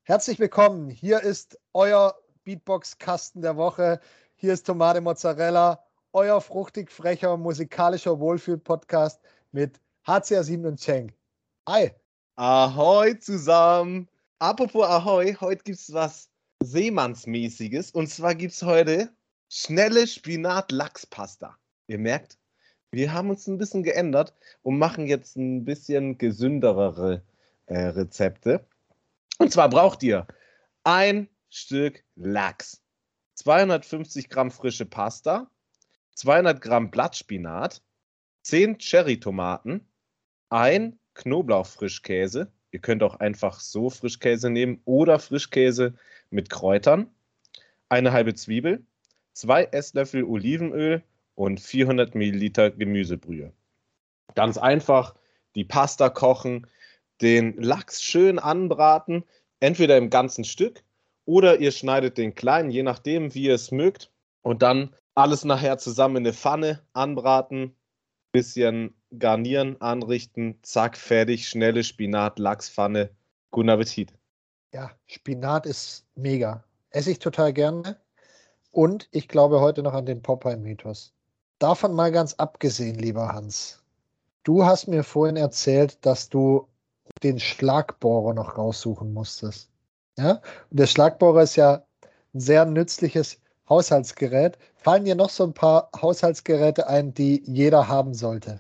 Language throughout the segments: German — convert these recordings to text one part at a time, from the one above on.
Herzlich willkommen. Hier ist euer Beatbox-Kasten der Woche. Hier ist Tomate Mozzarella, euer fruchtig frecher musikalischer Wohlfühl-Podcast mit HCR7 und Cenk. Hi. Ahoi zusammen. Apropos Ahoi, heute gibt's was Seemannsmäßiges. Und zwar gibt's heute schnelle Spinat-Lachs-Pasta. Ihr merkt, wir haben uns ein bisschen geändert und machen jetzt ein bisschen gesünderere Rezepte. Und zwar braucht ihr ein Stück Lachs, 250 Gramm frische Pasta, 200 Gramm Blattspinat, 10 Cherrytomaten, ein Knoblauchfrischkäse. Ihr könnt auch einfach so Frischkäse nehmen oder Frischkäse mit Kräutern, eine halbe Zwiebel, 2 Esslöffel Olivenöl und 400 Milliliter Gemüsebrühe. Ganz einfach die Pasta kochen, den Lachs schön anbraten, entweder im ganzen Stück oder ihr schneidet den klein, je nachdem, wie ihr es mögt. Und dann alles nachher zusammen in eine Pfanne anbraten, bisschen garnieren, anrichten, zack, fertig, schnelle Spinat-Lachspfanne. Guten Appetit. Ja, Spinat ist mega. Esse ich total gerne. Und ich glaube heute noch an den Popeye-Mythos. Davon mal ganz abgesehen, lieber Hans. Du hast mir vorhin erzählt, dass du den Schlagbohrer noch raussuchen musstest. Ja? Und der Schlagbohrer ist ja ein sehr nützliches Haushaltsgerät. Fallen dir noch so ein paar Haushaltsgeräte ein, die jeder haben sollte?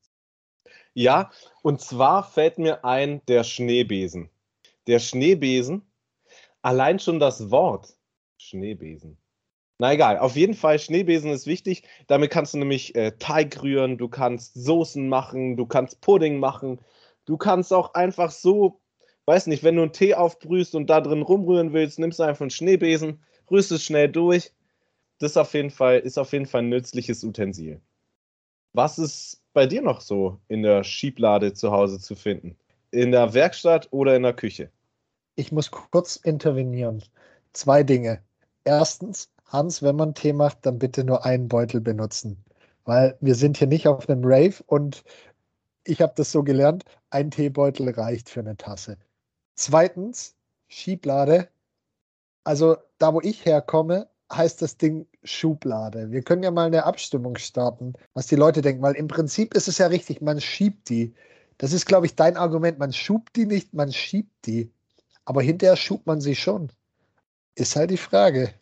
Ja, und zwar fällt mir ein der Schneebesen. Der Schneebesen, allein schon das Wort Schneebesen. Na egal, auf jeden Fall, Schneebesen ist wichtig. Damit kannst du nämlich Teig rühren, du kannst Soßen machen, du kannst Pudding machen. Du kannst auch einfach so, weiß nicht, wenn du einen Tee aufbrühst und da drin rumrühren willst, nimmst du einfach einen Schneebesen, rührst es schnell durch. Das ist auf jeden Fall ein nützliches Utensil. Was ist bei dir noch so in der Schieblade zu Hause zu finden? In der Werkstatt oder in der Küche? Ich muss kurz intervenieren. 2 Dinge. Erstens, Hans, wenn man Tee macht, dann bitte nur einen Beutel benutzen. Weil wir sind hier nicht auf einem Rave und ich habe das so gelernt, ein Teebeutel reicht für eine Tasse. Zweitens, Schieblade. Also da, wo ich herkomme, heißt das Ding Schublade. Wir können ja mal eine Abstimmung starten, was die Leute denken, weil im Prinzip ist es ja richtig, man schiebt die. Das ist, glaube ich, dein Argument. Man schubt die nicht, man schiebt die. Aber hinterher schubt man sie schon. Ist halt die Frage.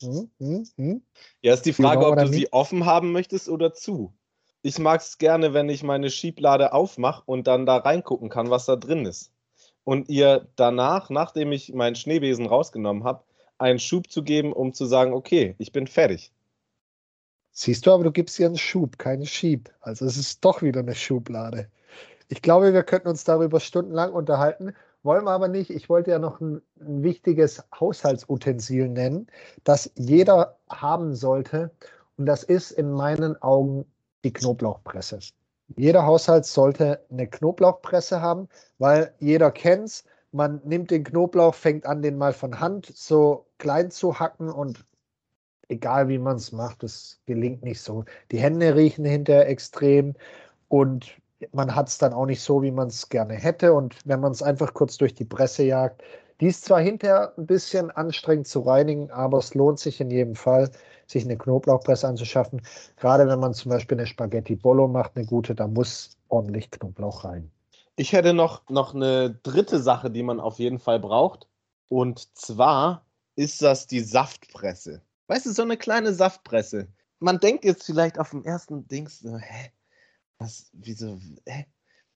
Hm? Ja, ist die You Frage, know ob what I du mean? sie offen haben möchtest oder zu. Ich mag es gerne, wenn ich meine Schieblade aufmache und dann da reingucken kann, was da drin ist. Und ihr danach, nachdem ich meinen Schneebesen rausgenommen habe, einen Schub zu geben, um zu sagen, okay, ich bin fertig. Siehst du, aber du gibst ihr einen Schub, keinen Schieb. Also es ist doch wieder eine Schublade. Ich glaube, wir könnten uns darüber stundenlang unterhalten, wollen wir aber nicht. Ich wollte ja noch ein wichtiges Haushaltsutensil nennen, das jeder haben sollte. Und das ist in meinen Augen die Knoblauchpresse. Jeder Haushalt sollte eine Knoblauchpresse haben, weil jeder kennt es. Man nimmt den Knoblauch, fängt an, den mal von Hand so klein zu hacken und egal wie man es macht, es gelingt nicht so. Die Hände riechen hinterher extrem und man hat es dann auch nicht so, wie man es gerne hätte. Und wenn man es einfach kurz durch die Presse jagt, die ist zwar hinterher ein bisschen anstrengend zu reinigen, aber es lohnt sich in jedem Fall, sich eine Knoblauchpresse anzuschaffen. Gerade wenn man zum Beispiel eine Spaghetti Bolo macht, eine gute, da muss ordentlich Knoblauch rein. Ich hätte noch eine dritte Sache, die man auf jeden Fall braucht. Und zwar ist das die Saftpresse. Weißt du, so eine kleine Saftpresse. Man denkt jetzt vielleicht auf den ersten Dings, so, hä? Was, wieso, hä?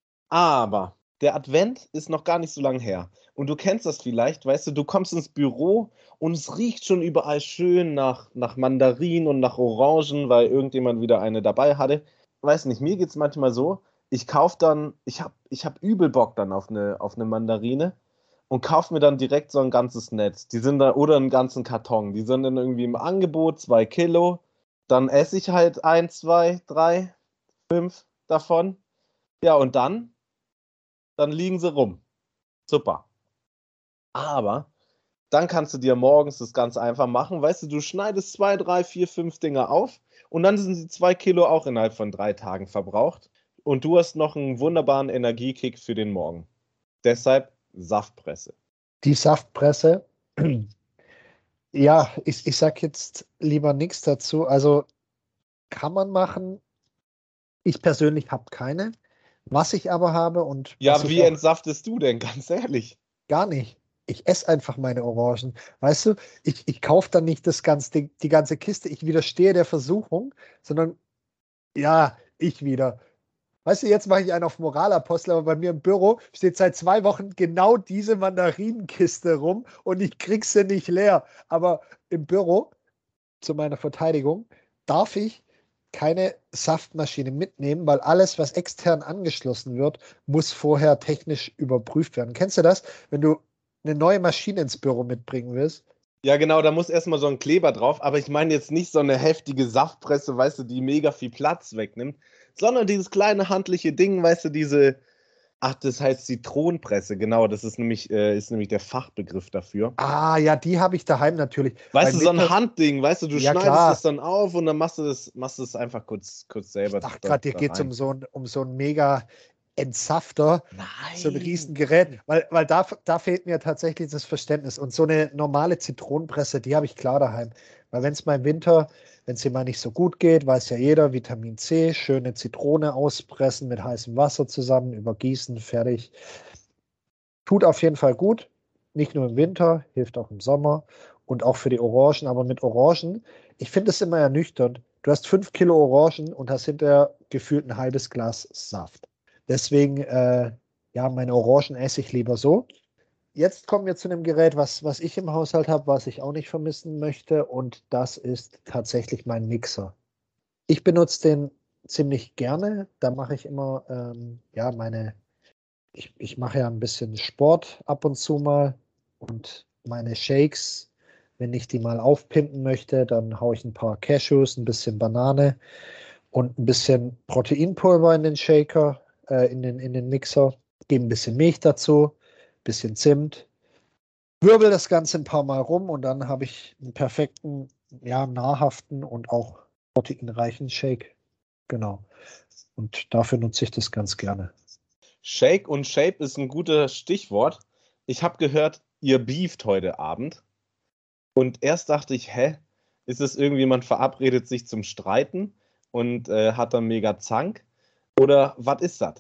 Aber der Advent ist noch gar nicht so lange her. Und du kennst das vielleicht, weißt du, du kommst ins Büro und es riecht schon überall schön nach Mandarinen und nach Orangen, weil irgendjemand wieder eine dabei hatte. Weiß nicht, mir geht es manchmal so, ich kaufe dann, ich hab übel Bock dann auf eine Mandarine und kaufe mir dann direkt so ein ganzes Netz. Die sind da, oder einen ganzen Karton. Die sind dann irgendwie im Angebot, 2 Kilo. Dann esse ich halt 1, 2, 3, 5 davon. Ja, und dann liegen sie rum. Super. Aber dann kannst du dir morgens das ganz einfach machen. Weißt du, du schneidest 2, 3, 4, 5 Dinger auf und dann sind die 2 Kilo auch innerhalb von 3 Tagen verbraucht. Und du hast noch einen wunderbaren Energiekick für den Morgen. Deshalb Saftpresse. Die Saftpresse, ja, ich sag jetzt lieber nichts dazu. Also kann man machen. Ich persönlich habe keine. Was ich aber habe und was Ja, ich wie auch entsaftest du denn, ganz ehrlich? gar nicht. Ich esse einfach meine Orangen. Weißt du, ich kaufe dann nicht die ganze Kiste. Ich widerstehe der Versuchung, sondern ja, ich wieder. Weißt du, jetzt mache ich einen auf Moralapostel, aber bei mir im Büro steht seit 2 Wochen genau diese Mandarinenkiste rum und ich krieg sie nicht leer. Aber im Büro, zu meiner Verteidigung, darf ich keine Saftmaschine mitnehmen, weil alles, was extern angeschlossen wird, muss vorher technisch überprüft werden. Kennst du das? Wenn du eine neue Maschine ins Büro mitbringen willst? Ja, genau, da muss erstmal so ein Kleber drauf, aber ich meine jetzt nicht so eine heftige Saftpresse, weißt du, die mega viel Platz wegnimmt, sondern dieses kleine handliche Ding, weißt du, ach, das heißt Zitronenpresse, genau, das ist nämlich der Fachbegriff dafür. Ah, ja, die habe ich daheim natürlich. Weißt Weil du, so ein mittags, Handding, weißt du, du ja schneidest das klar, dann auf und dann machst du das einfach kurz ich selber dachte da, gerade, dir da geht es rein. um so ein mega Entsafter, so ein Nein. Riesengerät, weil da fehlt mir tatsächlich das Verständnis. Und so eine normale Zitronenpresse, die habe ich klar daheim. Weil wenn es mal im Winter, wenn es dir mal nicht so gut geht, weiß ja jeder, Vitamin C, schöne Zitrone auspressen mit heißem Wasser zusammen, übergießen, fertig. Tut auf jeden Fall gut. Nicht nur im Winter, hilft auch im Sommer und auch für die Orangen. Aber mit Orangen, ich finde es immer ernüchternd. Du hast 5 Kilo Orangen und hast hinterher gefühlt ein halbes Glas Saft. Deswegen, ja, meine Orangen esse ich lieber so. Jetzt kommen wir zu einem Gerät, was ich im Haushalt habe, was ich auch nicht vermissen möchte. Und das ist tatsächlich mein Mixer. Ich benutze den ziemlich gerne. Da mache ich immer, ja, ich mache ja ein bisschen Sport ab und zu mal und meine Shakes, wenn ich die mal aufpimpen möchte, dann haue ich ein paar Cashews, ein bisschen Banane und ein bisschen Proteinpulver in den Shaker, in den Mixer, gebe ein bisschen Milch dazu, ein bisschen Zimt, wirbel das Ganze ein paar Mal rum und dann habe ich einen perfekten, ja, nahrhaften und auch proteinreichen Shake. Genau. Und dafür nutze ich das ganz gerne. Shake und Shape ist ein gutes Stichwort. Ich habe gehört, ihr beeft heute Abend. Und erst dachte ich, hä, ist es irgendwie, man verabredet sich zum Streiten und hat dann mega Zank? Oder was ist das?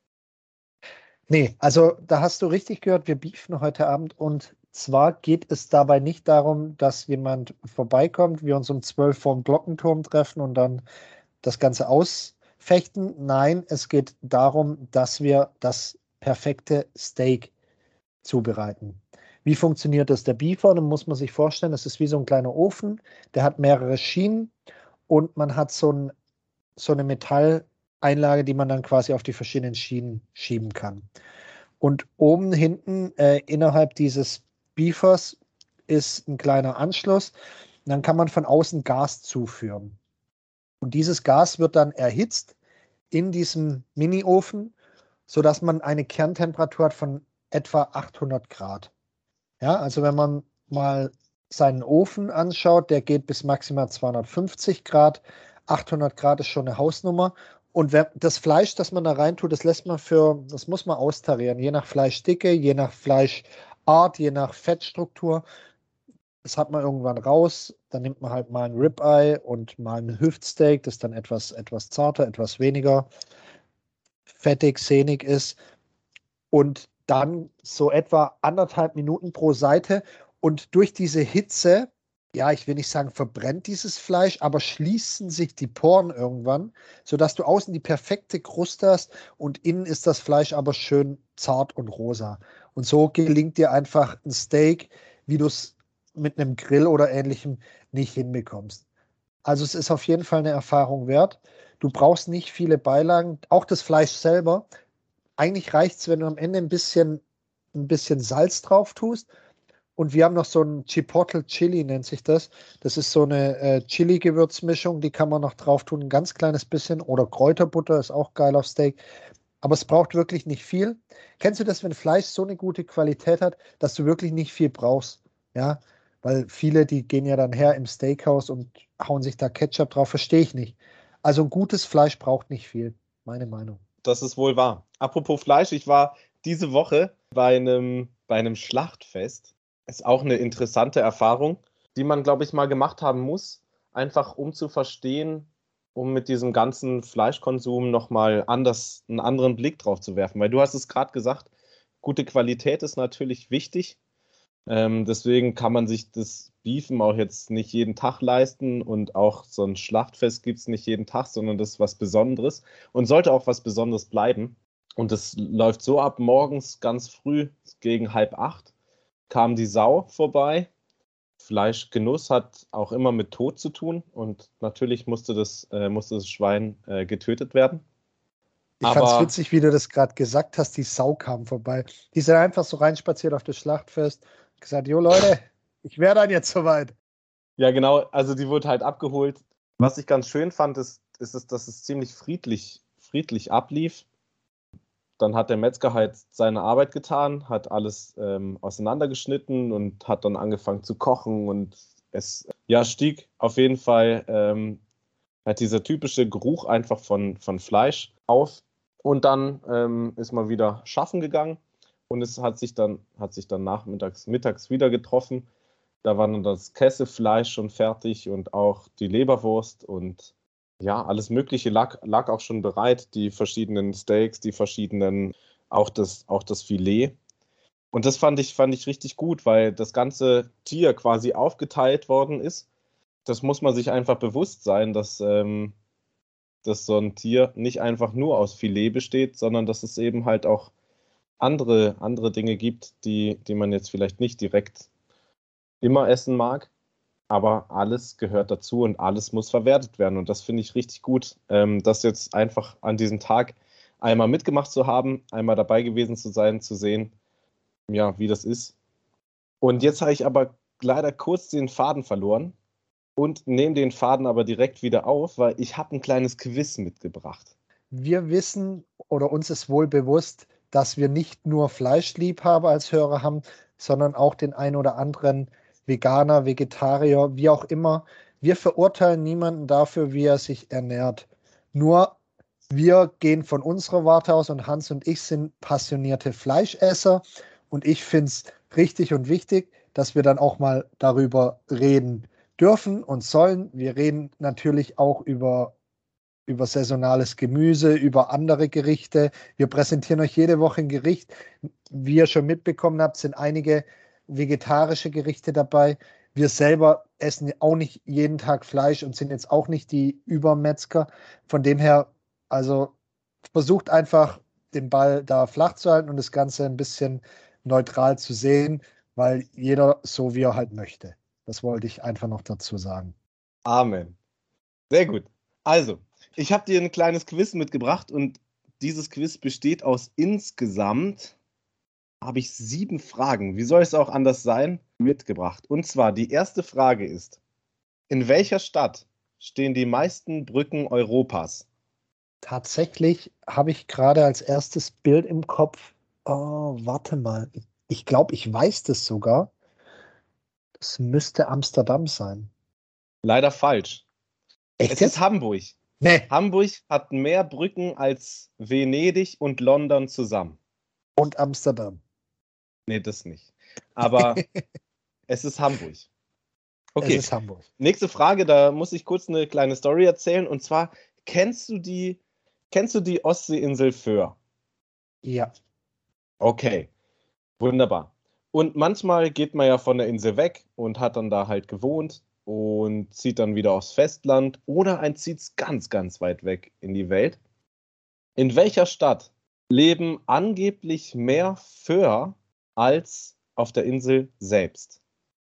Nee, also da hast du richtig gehört, wir beefen heute Abend und zwar geht es dabei nicht darum, dass jemand vorbeikommt, wir uns um 12 vorm Glockenturm treffen und dann das Ganze ausfechten. Nein, es geht darum, dass wir das perfekte Steak zubereiten. Wie funktioniert das? Der Beefer, dann muss man sich vorstellen, das ist wie so ein kleiner Ofen, der hat mehrere Schienen und man hat so eine Metalleinlage, die man dann quasi auf die verschiedenen Schienen schieben kann. Und oben hinten innerhalb dieses Beefers ist ein kleiner Anschluss. Und dann kann man von außen Gas zuführen. Und dieses Gas wird dann erhitzt in diesem Mini-Ofen, sodass man eine Kerntemperatur hat von etwa 800 Grad. Ja, also wenn man mal seinen Ofen anschaut, der geht bis maximal 250 Grad. 800 Grad ist schon eine Hausnummer. Und das Fleisch, das man da reintut, das muss man austarieren, je nach Fleischdicke, je nach Fleischart, je nach Fettstruktur. Das hat man irgendwann raus. Dann nimmt man halt mal ein Ribeye und mal ein Hüftsteak, das dann etwas zarter, etwas weniger fettig, sehnig ist. Und dann so etwa 1,5 Minuten pro Seite. Und durch diese Hitze, ja, ich will nicht sagen, verbrennt dieses Fleisch, aber schließen sich die Poren irgendwann, sodass du außen die perfekte Kruste hast und innen ist das Fleisch aber schön zart und rosa. Und so gelingt dir einfach ein Steak, wie du es mit einem Grill oder ähnlichem nicht hinbekommst. Also es ist auf jeden Fall eine Erfahrung wert. Du brauchst nicht viele Beilagen, auch das Fleisch selber. Eigentlich reicht es, wenn du am Ende ein bisschen Salz drauf tust. Und wir haben noch so ein Chipotle Chili, nennt sich das. Das ist so eine Chili-Gewürzmischung, die kann man noch drauf tun, ein ganz kleines bisschen. Oder Kräuterbutter ist auch geil auf Steak. Aber es braucht wirklich nicht viel. Kennst du das, wenn Fleisch so eine gute Qualität hat, dass du wirklich nicht viel brauchst? Ja, weil viele, die gehen ja dann her im Steakhouse und hauen sich da Ketchup drauf, verstehe ich nicht. Also ein gutes Fleisch braucht nicht viel, meine Meinung. Das ist wohl wahr. Apropos Fleisch, ich war diese Woche bei einem bei einem Schlachtfest. Ist auch eine interessante Erfahrung, die man, glaube ich, mal gemacht haben muss, einfach um zu verstehen, um mit diesem ganzen Fleischkonsum nochmal einen anderen Blick drauf zu werfen. Weil du hast es gerade gesagt, gute Qualität ist natürlich wichtig. Deswegen kann man sich das Beefen auch jetzt nicht jeden Tag leisten und auch so ein Schlachtfest gibt es nicht jeden Tag, sondern das ist was Besonderes und sollte auch was Besonderes bleiben. Und das läuft so ab, morgens ganz früh gegen 7:30 kam die Sau vorbei. Fleischgenuss hat auch immer mit Tod zu tun und natürlich musste das Schwein getötet werden. Ich fand's Aber witzig, wie du das gerade gesagt hast, die Sau kam vorbei. Die sind einfach so reinspaziert auf das Schlachtfest, gesagt, jo Leute, ich wäre dann jetzt soweit. ja, genau, also die wurde halt abgeholt. Was ich ganz schön fand, ist dass es ziemlich friedlich ablief. Dann hat der Metzger halt seine Arbeit getan, hat alles auseinandergeschnitten und hat dann angefangen zu kochen und es stieg auf jeden Fall halt dieser typische Geruch einfach von Fleisch auf. Und dann ist man wieder schaffen gegangen und es hat sich dann mittags wieder getroffen. Da war dann das Käsefleisch schon fertig und auch die Leberwurst und ja, alles Mögliche lag auch schon bereit. Die verschiedenen Steaks, auch das Filet. Und das fand ich richtig gut, weil das ganze Tier quasi aufgeteilt worden ist. Das muss man sich einfach bewusst sein, dass so ein Tier nicht einfach nur aus Filet besteht, sondern dass es eben halt auch andere Dinge gibt, die man jetzt vielleicht nicht direkt immer essen mag. Aber alles gehört dazu und alles muss verwertet werden. Und das finde ich richtig gut, das jetzt einfach an diesem Tag einmal mitgemacht zu haben, einmal dabei gewesen zu sein, zu sehen, ja, wie das ist. Und jetzt habe ich aber leider kurz den Faden verloren und nehme den Faden aber direkt wieder auf, weil ich habe ein kleines Quiz mitgebracht. Wir wissen oder uns ist wohl bewusst, dass wir nicht nur Fleischliebhaber als Hörer haben, sondern auch den ein oder anderen Veganer, Vegetarier, wie auch immer. Wir verurteilen niemanden dafür, wie er sich ernährt. Nur wir gehen von unserer Warte aus und Hans und ich sind passionierte Fleischesser und ich finde es richtig und wichtig, dass wir dann auch mal darüber reden dürfen und sollen. Wir reden natürlich auch über saisonales Gemüse, über andere Gerichte. Wir präsentieren euch jede Woche ein Gericht. Wie ihr schon mitbekommen habt, sind einige vegetarische Gerichte dabei. Wir selber essen auch nicht jeden Tag Fleisch und sind jetzt auch nicht die Übermetzger. Von dem her, also versucht einfach den Ball da flach zu halten und das Ganze ein bisschen neutral zu sehen, weil jeder so, wie er halt möchte. Das wollte ich einfach noch dazu sagen. Amen. Sehr gut. Also, ich habe dir ein kleines Quiz mitgebracht und dieses Quiz besteht aus insgesamt, habe ich 7 Fragen, wie soll es auch anders sein, mitgebracht. Und zwar, die erste Frage ist, in welcher Stadt stehen die meisten Brücken Europas? Tatsächlich habe ich gerade als erstes Bild im Kopf. Oh, warte mal. Ich glaube, ich weiß das sogar. Das müsste Amsterdam sein. Leider falsch. Echt Es ist jetzt? Hamburg. Nee. Hamburg hat mehr Brücken als Venedig und London zusammen. Und Amsterdam. Nee, das nicht. Aber es ist Hamburg. Es Okay, ist Hamburg. nächste Frage, da muss ich kurz eine kleine Story erzählen. Und zwar, kennst du die Ostseeinsel Föhr? Ja. Okay, wunderbar. Und manchmal geht man ja von der Insel weg und hat dann da halt gewohnt und zieht dann wieder aufs Festland oder ein zieht ganz, ganz weit weg in die Welt. In welcher Stadt leben angeblich mehr Föhr als auf der Insel selbst?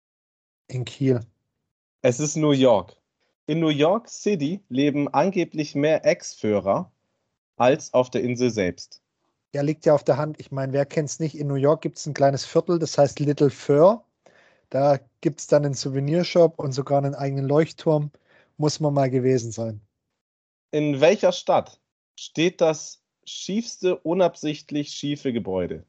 In Kiel. Es ist New York. In New York City leben angeblich mehr Ex-Föhrer als auf der Insel selbst. Ja, liegt ja auf der Hand. Ich meine, wer kennt es nicht? In New York gibt es ein kleines Viertel, das heißt Little Fur. Da gibt es dann einen Souvenirshop und sogar einen eigenen Leuchtturm. Muss man mal gewesen sein. In welcher Stadt steht das schiefste, unabsichtlich schiefe Gebäude?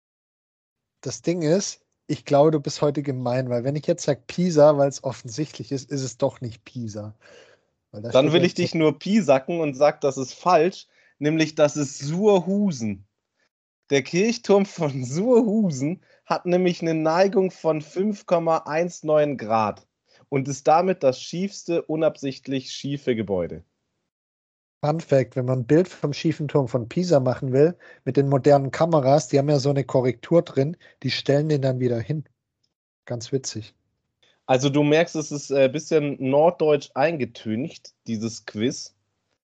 Das Ding ist, ich glaube, du bist heute gemein, weil wenn ich jetzt sage Pisa, weil es offensichtlich ist, ist es doch nicht Pisa. Weil da Dann steht will ja ich dich nur piesacken und sag, das ist falsch, nämlich das ist Suhrhusen. Der Kirchturm von Suhrhusen hat nämlich eine Neigung von 5,19 Grad und ist damit das schiefste, unabsichtlich schiefe Gebäude. Fun Fact, wenn man ein Bild vom schiefen Turm von Pisa machen will, mit den modernen Kameras, die haben ja so eine Korrektur drin, die stellen den dann wieder hin. Ganz witzig. Also du merkst, es ist ein bisschen norddeutsch eingetüncht, dieses Quiz.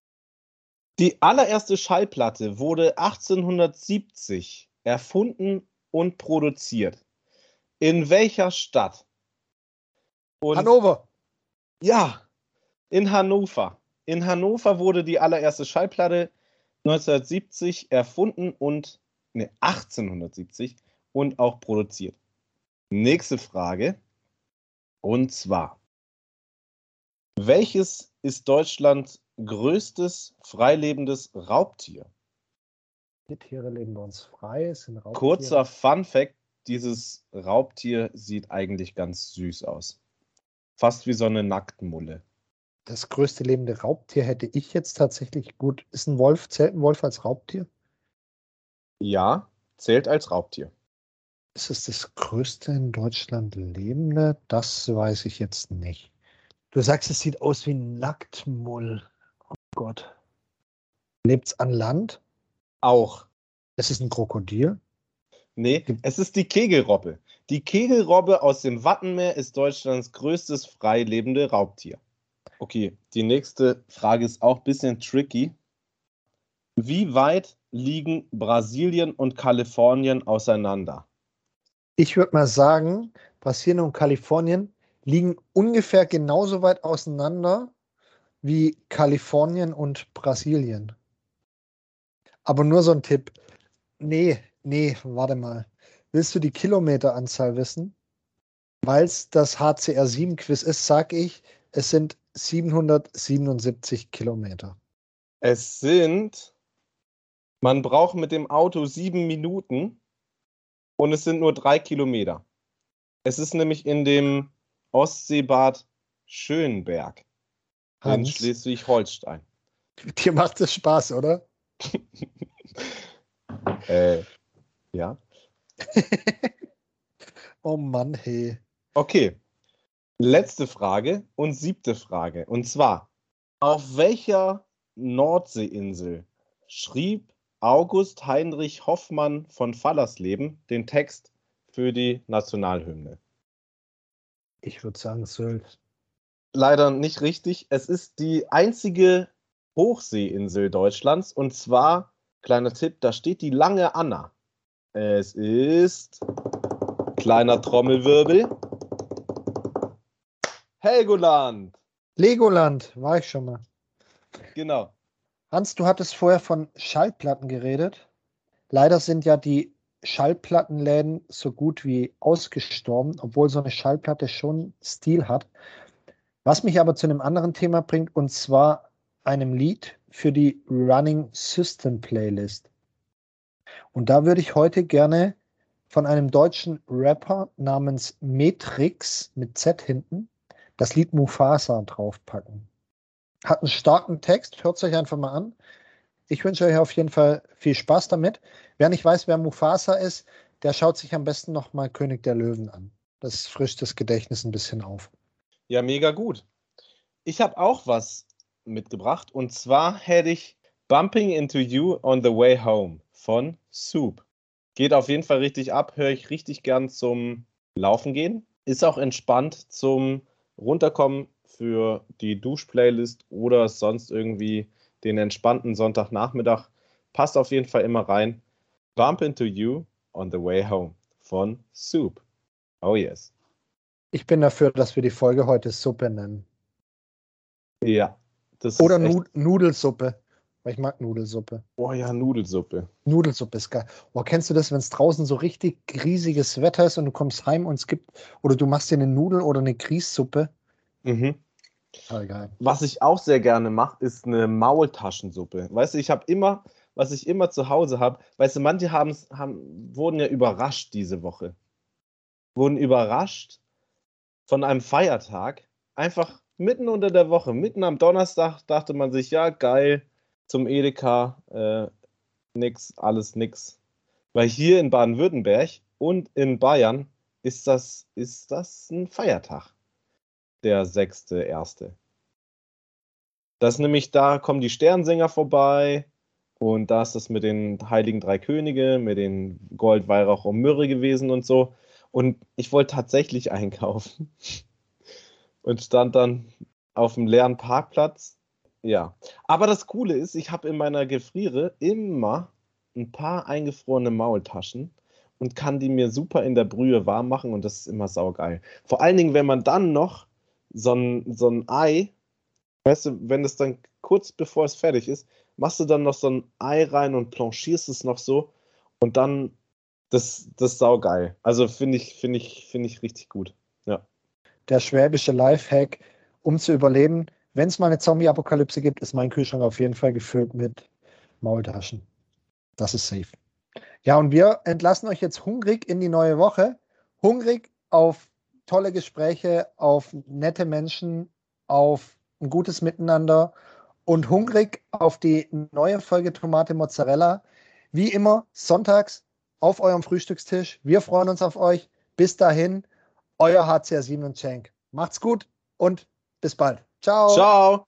Die allererste Schallplatte wurde 1870 erfunden und produziert. In welcher Stadt? Und Hannover! ja, in Hannover. In Hannover wurde die allererste Schallplatte 1970 erfunden und, ne, 1870 und auch produziert. Nächste Frage. Und zwar, welches ist Deutschlands größtes freilebendes Raubtier? Die Tiere leben bei uns frei, es sind Raubtiere. Kurzer Fun-Fact: Dieses Raubtier sieht eigentlich ganz süß aus. Fast wie so eine Nacktmulle. Das größte lebende Raubtier hätte ich jetzt tatsächlich gut. Ist ein Wolf, zählt ein Wolf als Raubtier? Ja, zählt als Raubtier. Ist es das größte in Deutschland lebende? Das weiß ich jetzt nicht. Du sagst, es sieht aus wie ein Nacktmull. Oh Gott. Lebt es an Land? Auch. Es ist ein Krokodil? Nee, es ist die Kegelrobbe. Die Kegelrobbe aus dem Wattenmeer ist Deutschlands größtes freilebende Raubtier. Okay, die nächste Frage ist auch ein bisschen tricky. Wie weit liegen Brasilien und Kalifornien auseinander? Ich würde mal sagen, Brasilien und Kalifornien liegen ungefähr genauso weit auseinander wie Kalifornien und Brasilien. Aber nur so ein Tipp. Nee, warte mal. Willst du die Kilometeranzahl wissen? Weil es das HCR7-Quiz ist, sage ich, es sind 777 Kilometer. Man braucht mit dem Auto 7 Minuten und es sind nur 3 Kilometer. Es ist nämlich in dem Ostseebad Schönberg in Hans, Schleswig-Holstein. dir macht es Spaß, oder? Ja. Oh Mann, hey. Okay, letzte Frage und 7. Frage. Und zwar, auf welcher Nordseeinsel schrieb August Heinrich Hoffmann von Fallersleben den Text für die Nationalhymne? Ich würde sagen Sylt. Leider nicht richtig. Es ist die einzige Hochseeinsel Deutschlands und zwar, kleiner Tipp, da steht die Lange Anna. Es ist, kleiner Trommelwirbel, Helgoland. Legoland, war ich schon mal. Genau. Hans, du hattest vorher von Schallplatten geredet. Leider sind ja die Schallplattenläden so gut wie ausgestorben, obwohl so eine Schallplatte schon Stil hat. Was mich aber zu einem anderen Thema bringt, und zwar einem Lied für die Running System Playlist. Und da würde ich heute gerne von einem deutschen Rapper namens Metrix mit Z hinten das Lied Mufasa draufpacken. Hat einen starken Text, hört es euch einfach mal an. Ich wünsche euch auf jeden Fall viel Spaß damit. Wer nicht weiß, wer Mufasa ist, der schaut sich am besten nochmal König der Löwen an. Das frischt das Gedächtnis ein bisschen auf. Ja, mega gut. Ich habe auch was mitgebracht und zwar hätte ich Bumping into You on the Way Home von Soup. Geht auf jeden Fall richtig ab, höre ich richtig gern zum Laufen gehen. Ist auch entspannt zum Runterkommen für die Duschplaylist oder sonst irgendwie den entspannten Sonntagnachmittag. Passt auf jeden Fall immer rein. Bump into You on the Way Home von Soup. Oh yes. Ich bin dafür, dass wir die Folge heute Suppe nennen. Ja, das Oder ist echt. Nudelsuppe. Weil ich mag Nudelsuppe. Oh ja, Nudelsuppe. Nudelsuppe ist geil. Oh, kennst du das, wenn es draußen so richtig riesiges Wetter ist und du kommst heim und es gibt, oder du machst dir eine Nudel oder eine Grießsuppe? Mhm. Total geil. Was ich auch sehr gerne mache, ist eine Maultaschensuppe. Weißt du, was ich immer zu Hause habe, weißt du, manche wurden ja überrascht diese Woche. Wurden überrascht von einem Feiertag. Einfach mitten unter der Woche, mitten am Donnerstag, dachte man sich, ja, geil, zum Edeka, nix, alles nix. Weil hier in Baden-Württemberg und in Bayern ist das ein Feiertag, der 6.1. Das ist nämlich, da kommen die Sternsänger vorbei und da ist das mit den Heiligen Drei Könige, mit den Gold, Weihrauch und Myrrhe gewesen und so. Und ich wollte tatsächlich einkaufen und stand dann auf dem leeren Parkplatz. Ja, aber das Coole ist, ich habe in meiner Gefriere immer ein paar eingefrorene Maultaschen und kann die mir super in der Brühe warm machen und das ist immer saugeil. Vor allen Dingen, wenn man dann noch so ein Ei, weißt du, wenn es dann kurz bevor es fertig ist, machst du dann noch so ein Ei rein und blanchierst es noch so und dann, das ist saugeil. Also finde ich richtig gut. Ja. Der schwäbische Lifehack, um zu überleben. Wenn es mal eine Zombie-Apokalypse gibt, ist mein Kühlschrank auf jeden Fall gefüllt mit Maultaschen. Das ist safe. Ja, und wir entlassen euch jetzt hungrig in die neue Woche. Hungrig auf tolle Gespräche, auf nette Menschen, auf ein gutes Miteinander und hungrig auf die neue Folge Tomate Mozzarella. Wie immer, sonntags auf eurem Frühstückstisch. Wir freuen uns auf euch. Bis dahin, euer HCR 7 und Cenk. Macht's gut und bis bald. Ciao. Ciao!